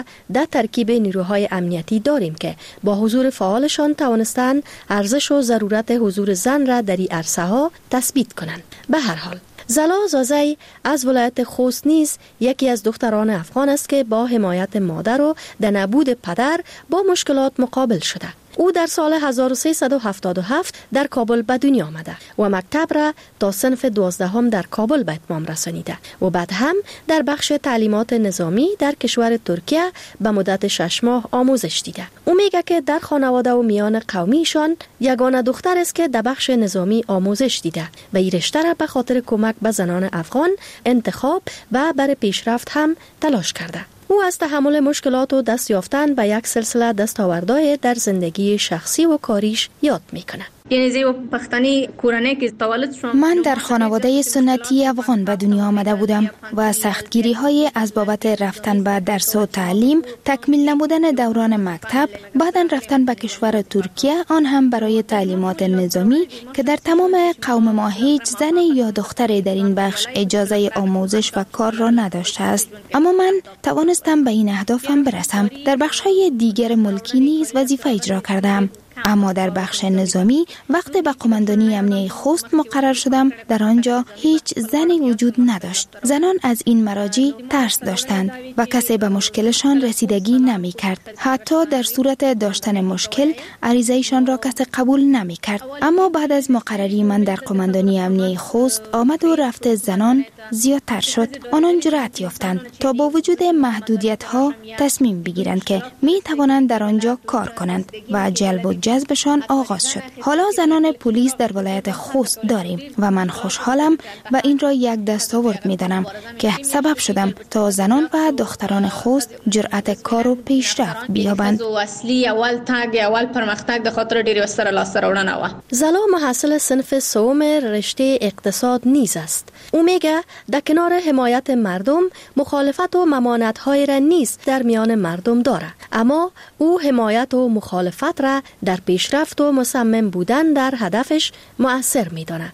در ترکیب نیروهای امنیتی داریم که با حضور فعالشان توانستند ارزش و ضرورت حضور زن را در این عرصه ها تثبیت کنند. به هر حال زلا زازی از ولایت خوست نیز یکی از دختران افغان است که با حمایت مادر و در نبود پدر با مشکلات مقابل شده. او در سال 1377 در کابل به دنیا آمده و مکتب را تا صنف 12 در کابل به اتمام رسانیده و بعد هم در بخش تعلیمات نظامی در کشور ترکیه به مدت 6 ماه آموزش دیده. او میگه که در خانواده و میان قومیشان یگانه دختر است که در بخش نظامی آموزش دیده و این رشته را به خاطر کمک به زنان افغان انتخاب و برای پیشرفت هم تلاش کرده. او از تحمل مشکلات و دست یافتن به یک سلسله دستاوردهای در زندگی شخصی و کاریش یاد میکنه. من در خانواده سنتی افغان به دنیا آمده بودم و سختگیری های از بابت رفتن به درس و تعلیم، تکمیل نبودن دوران مکتب، بعداً رفتن به کشور ترکیه، آن هم برای تعلیمات نظامی که در تمام قوم ما هیچ زن یا دختری در این بخش اجازه آموزش و کار را نداشته است. اما من توانستم به این اهدافم برسم. در بخش های دیگر ملکی نیز وظیفه اجرا کردم. اما در بخش نظامی وقتی به قماندانی امنیه خوست مقرر شدم، در آنجا هیچ زنی وجود نداشت. زنان از این مراجع ترس داشتند و کسی به مشکلشان رسیدگی نمی کرد. حتی در صورت داشتن مشکل عریضه‌شان را کسی قبول نمی کرد. اما بعد از مقرری من در قماندانی امنیه خوست، آمد و رفت زنان زیادتر شد. آنان جرأت یافتند تا با وجود محدودیت ها تصمیم بگیرند که می توانند در آنجا کار کنند و جلب و جذبشان آغاز شد. حالا زنان پلیس در ولایت خوست داریم و من خوشحالم و این را یک دستاورد می دانم که سبب شدم تا زنان و دختران خوست جرأت کار و پیشرفت بیابند. زلا محصل صنف سوم رشته اقتصاد نیز است. او میگه در کنار حمایت مردم مخالفت و ممانعت‌های را نیز در میان مردم داره، اما او حمایت و مخالفت را در پیشرفت و مصمم بودن در هدفش مؤثر می‌دانه.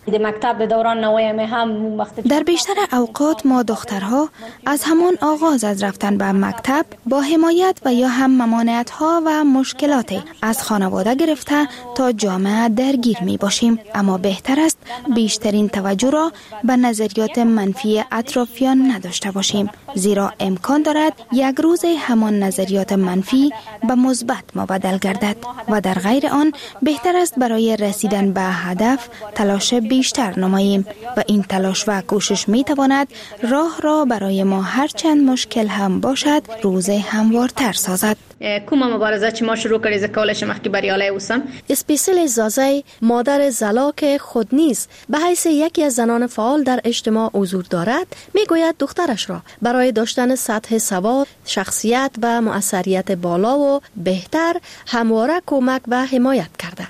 در بیشتر اوقات ما دخترها از همان آغاز از رفتن به مکتب با حمایت و یا هم ممانعت‌ها و مشکلات از خانواده گرفته تا جامعه درگیر می باشیم، اما بهتر است بیشترین توجه را به نظریات منفی اطرافیان نداشته باشیم، زیرا امکان دارد یک روز همان نظریات منفی به مثبت مبدل گردد و در غیر آن بهتر است برای رسیدن به هدف تلاش بیشتر نماییم و این تلاش و کوشش می تواند راه را برای ما هرچند مشکل هم باشد روز هموارتر سازد. کومه مبارزه چې ما شروع کړې ز کولای شم مخکې بریالۍ اوسم. اسپیسل زازی مادر زلا که خود نیز به حیث یکی از زنان فعال در اجتماع حضور دارد میگوید دخترش را برای داشتن سطح سواد، شخصیت و مؤثریت بالا و بهتر همواره کمک و حمایت کرده.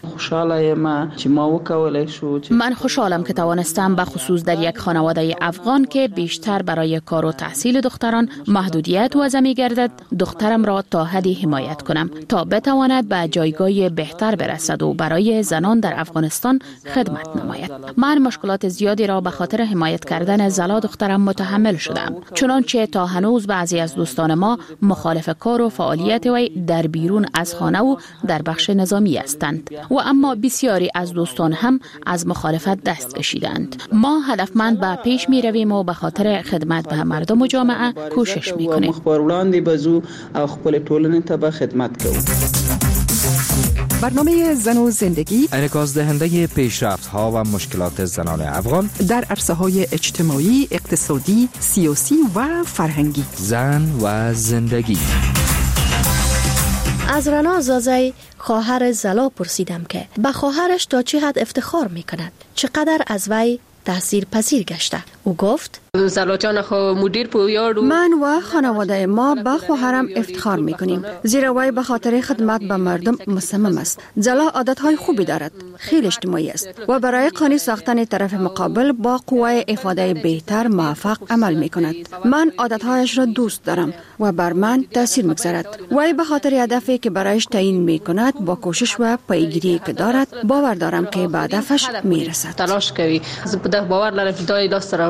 من خوشحالم که توانستم به خصوص در یک خانواده افغان که بیشتر برای کار و تحصیل دختران محدودیت وضع می‌گردد، دخترم را تا حدی حمایت کنم تا بتواند به جایگاه بهتر برسد و برای زنان در افغانستان خدمت نماید. من مشکلات زیادی را به خاطر حمایت کردن زلا دخترم متحمل شدم، چنانچه تا هنوز بعضی از دوستان ما مخالف کار و فعالیت وی در بیرون از خانه و در بخش نظامی هستند و اما بسیاری از دوستان هم از مخالفت دست کشیدند. ما هدفمند به پیش می رویم و به خاطر خدمت به مردم و جامعه کوشش می کنیم. برنامه زن و زندگی انعکاس دهنده پیشرفت ها و مشکلات زنان افغان در عرصه های اجتماعی، اقتصادی، سیاسی و فرهنگی. زن و زندگی. از رنا زازی خواهر زلا پرسیدم که به خواهرش تا چه حد افتخار می کند، چقدر از وی تأثیر پذیر گشته. او گفت من و خانواده ما به خواهرم افتخار میکنیم، زیرا وی به خاطر خدمت به مردم مصمم است. زلا عادتهای خوبی دارد، خیلی اجتماعی است و برای قانع ساختن طرف مقابل با قوه افاده بهتر موفق عمل میکند. من عادتهایش را دوست دارم و بر من تاثیر میگذارد. وی به خاطر هدفی که برایش تعیین میکند با کوشش و پیگیری که دارد باور دارم که به هدفش میرسد. تلاش کوي. زه په دغه باور لرم چې دا یې لاسته راوړنه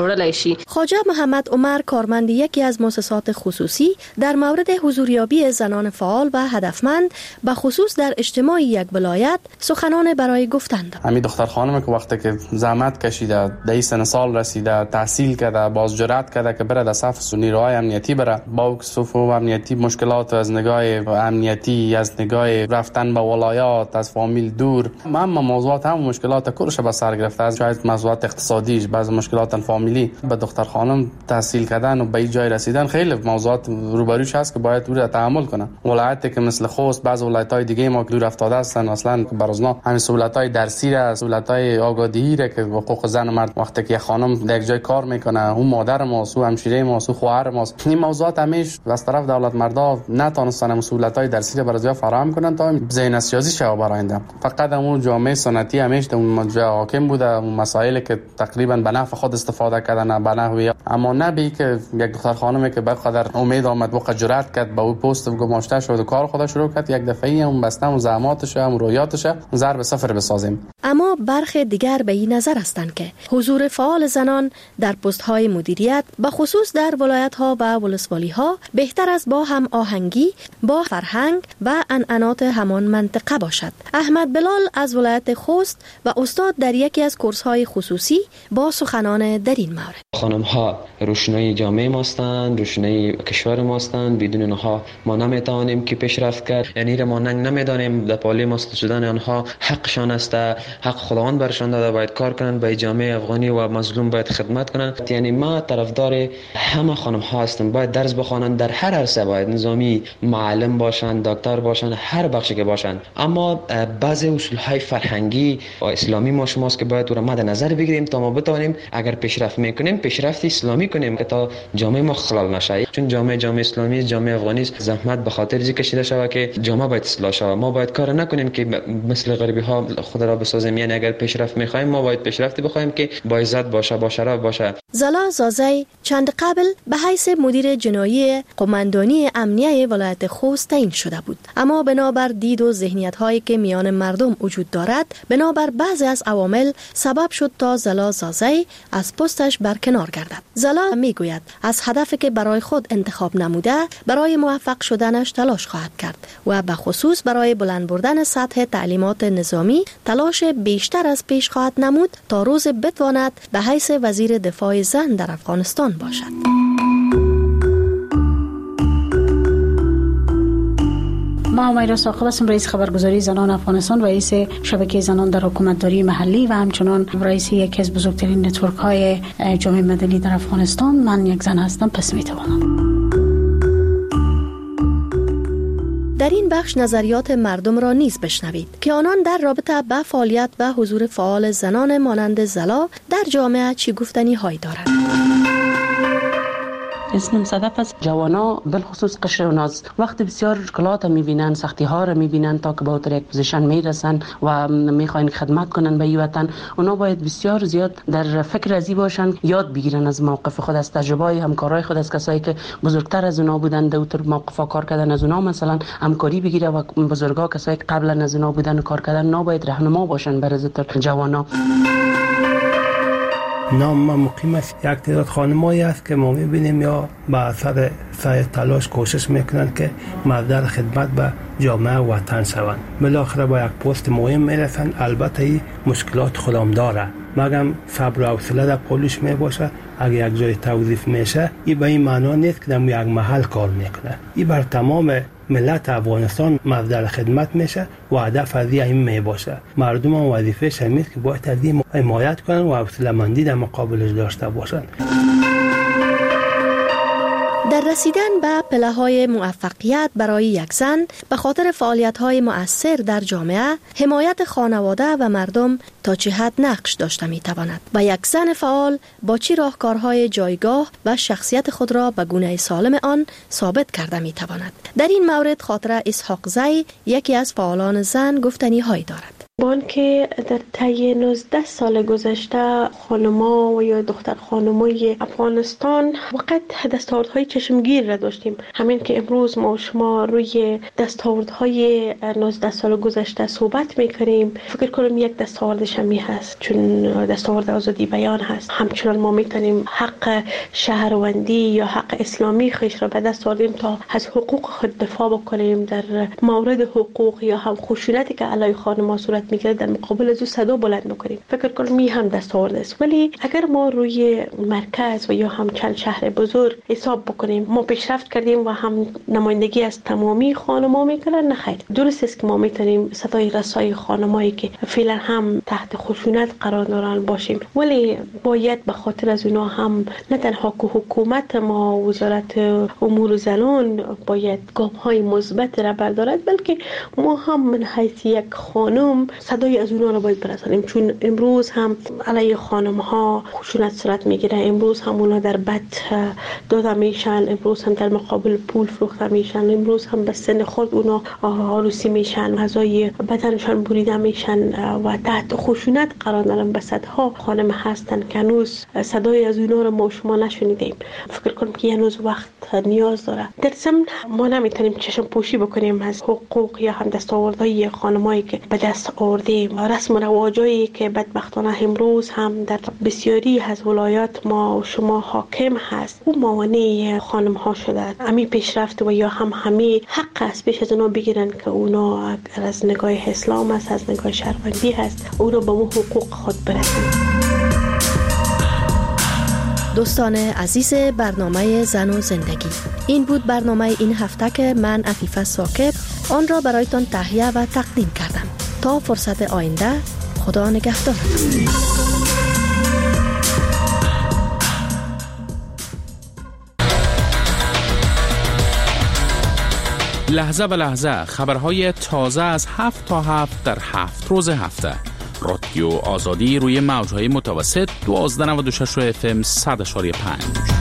جوړلای شي. خواجه محمد عمر کارمند یکی از مؤسسات خصوصی در مورد حضوریابی زنان فعال و هدفمند به خصوص در اجتماع یک ولایت سخنان برای گفتن دارد. همین دختر خانم که وقتی که زحمت کشیده، در سن سال رسیده، تحصیل کرده، باز جرأت کرده که بره در صف نیروهای امنیتی بره، با صفوف امنیتی مشکلات از نگاه امنیتی، از نگاه رفتن به ولایات، از فامیل دور، اما موضوعات هم مشکلات کلش به سر گرفته، از شاید موضوعات اقتصادیش، بعض مشکلات فامیلی. به دختر خانم تحصیل کردن و به این جای رسیدن خیلی موضوعات روبروش هست که باید او تحمل کنه. ولایتی که مثل خوست، بعض ولایت‌های دیگه ما که دور افتاده هستن، اصلا برازنا همین سهولت‌های درسی را، سهولت‌های آگاهی را که حقوق زن و مرد وقتی که خانم در یک جای کار میکنه، اون مادر ماست، اون همشیره ماست، اون خواهر ماست، این موضوعات همیشه از طرف دولت مردا نتونستن سهولت‌های درسی را برای فراهم کنن تا ذهن سیاسی شو براینده. فقط اون جامعه سنتی همیشه اون جای حاکم بوده، اون مسائلی که تقریبا به نفع خود استفاده کردن، به نحوی اما نبی که یک دختر خانمی که بقدر امید آمد و جرأت کرد به اون پست گماشته شد و کار خود شروع کرد، یک دفعه اون بسته اون زحماتش اون رویاتش ضرب صفر بسازیم. اما برخی دیگر به این نظر هستند که حضور فعال زنان در پست‌های مدیریت به خصوص در ولایت‌ها و ولسوالی‌ها بهتر از با هم آهنگی با فرهنگ و عنعنات همان منطقه باشد. احمد بلال از ولایت خوست و استاد در یکی از کورس‌های خصوصی با سخنان در این مورد. خانم‌ها روشنایی جامعه ماستند، روشنایی کشور ماستند، بدون آنها ما نمیتوانیم که پیشرفت کرد. یعنی ما نمیدانیم در پالی ماست شدن آنها حقشان است، حق خداوند برشان داده، باید کار کنند، به جامعه افغانی و مظلوم باید خدمت کنند. یعنی ما طرفدار همه خانم‌ها هستم، باید درس بخوانند در هر عرصه، باید نظامی، معلم باشند، دکتر باشند، هر بخشی که باشند. اما بعضی اصول‌های فرهنگی و اسلامی ما شماست که باید رو مد نظر بگیریم تا ما بتوانیم اگر پیشرفت میکنیم پیشرفت اسلامی کنیم که تا جامعه ما خلال نشه. چون جامعه اسلامی، جامعه افغانی زحمت به خاطر ذکر کشیده شود که جامعه باید اصلاح شود. ما باید کار نکنیم که مثل غربی ها خود را بسازیم. یعنی اگر پیشرفت میخوایم ما باید پیشرفتی بخوایم که با عزت باشه، با شرف باشه. زلا زازی چند قبل به حیث مدیر جنایی قماندانی امنیه ولایت خوست تعیین شده بود، اما بنابر دید و ذهنیت هایی که میان مردم وجود دارد، بنابر بعضی از عوامل سبب شد تا زلا زازی از پستش برکنار گردد. زلا میگوید از هدفی که برای خود انتخاب نموده برای موفق شدنش تلاش خواهد کرد و به خصوص برای بلند بردن سطح تعلیمات نظامی تلاش بیشتر از پیش خواهد نمود تا روز بتواند به حیث وزیر دفاع زن در افغانستان باشد. ما امیرا ساقب هستم، رئیس خبرگزاری زنان افغانستان، رئیس شبکه زنان در حکومتداری محلی و همچنان رئیس یکی از بزرگترین نتورک های جامعه مدنی در افغانستان. من یک زن هستم، پس میتوانم. در این بخش نظریات مردم را نیز بشنوید که آنان در رابطه با فعالیت و حضور فعال زنان مانند زلا در جامعه چی گفتنی هایی دارند. اسم صدف است. جوانا بالخصوص قشر و ناز وقتی بسیار مشکلات میبینن، سختی ها را میبینن تا که به اوتر یک پوزیشن میرسن و میخواین خدمت کنن به این وطن، اونا باید بسیار زیاد در فکر ازی باشن، یاد بگیرن از موقف خود، از تجربه همکارای خود، از کسایی که بزرگتر از اونا بودن در اوتر موقفا کار کردن، از اونا مثلا همکاری بگیره و بزرگا کسایی که قبلا از اونا بودن و کار کردن نباید راهنما باشن برای جوانا. نام ما مقیم است. یک تعداد خانمایی است که ما میبینیم یا با اثر سعی تلاش کوشش میکنند که مبدأ خدمت به جامعه و وطن شوند. بالاخره با یک پست مهم میرسند. البته این مشکلات خودم داره، مگم صبر و حوصله در پولش میباشه. اگر یک جای توظیف میشه این به این معنا نیست که در یک محل کار میکنه. این بر تمام ملت افغانستان مبدأ خدمت میشه و هدف از این میباشه. مردم هم وظیفه‌ش همین که باید از این حمایت کنن و حوصله‌مندی در مقابلش داشته باشن. در رسیدن به پله‌های موفقیت برای یک زن به خاطر فعالیت‌های مؤثر در جامعه، حمایت خانواده و مردم تا چه حد نقش داشته می‌تواند و یک زن فعال با چه راهکارهای جایگاه و شخصیت خود را به گونه سالم آن ثابت کرده می‌تواند. در این مورد خاطره اسحاق زی یکی از فعالان زن گفتنی‌هایی دارد. بان که در طی 19 سال گذشته خانما و یا دختر خانمای افغانستان وقت دستاوردهای چشمگیر را داشتیم. همین که امروز ما شما روی دستاوردهای 19 سال گذشته صحبت میکنیم، فکر کنم یک دستاوردش همی هست، چون دستاورد آزادی بیان هست. همچنان ما میتونیم حق شهروندی یا حق اسلامی خیش را به دست آوردیم تا از حقوق خود دفاع بکنیم. در مورد حقوق یا هم خشونتی که علیه خانم‌ها صورت میگیره در مقابل از او صدا بلند میکنیم. فکر کنم می هم دستاورد است. ولی اگر ما روی مرکز و یا هم چند شهر بزرگ حساب بکنیم، ما پیشرفت کردیم و هم نمایندگی از تمامی خانم‌ها میکنن؟ نه خیر. درست است که ما میتونیم صدای رسای خانمایی که فعلا هم تحت خشونت قرار دارن باشیم، ولی باید به خاطر از اونا هم نه تنها که حکومت ما، وزارت امور زنان باید گام‌های مثبت را بردارد، بلکه ما هم من حیث یک خانم صدای از اونا را باید برسانیم. چون امروز هم علیه خانم‌ها خشونت صورت میگیره، امروز هم اونا در بد داده میشن، امروز هم در مقابل پول فروخته میشن، امروز هم به سن خود اونا عروسی میشن، اعضای بدنشان بریده میشن و تحت خشونت قرار دارن. به صدها خانم هستن که هنوز صدای از اونا را ما شما نشنیدیم. فکر کنم که هنوز وقت نیاز داره. در ضمن ما نمیتونیم چشم پوشی بکنیم از حقوق یا هم دستاوردهای خانمایی که به دست آوردیم. رسم و رواجایی که بدبختانه امروز هم در بسیاری از ولایات ما و شما حاکم هست، او موانع خانم ها شده. همی پیشرفت و یا هم همی حق است پیش از اونا بگیرن که اونا از نگاه اسلام است، از نگاه شهروندی هست، اونا به اون حقوق خود برسن. دوستان عزیز برنامه زن و زندگی، این بود برنامه این هفته که من عفیفه ساکب آن را برایتان تهیه و تقدیم کردم. تا فرصت آینده، خدا نگهدارتان. لحظه به لحظه خبرهای تازه از 7 تا 7 در 7 روز هفته. رادیو آزادی روی موجهای متوسط 1296 FM 100.5.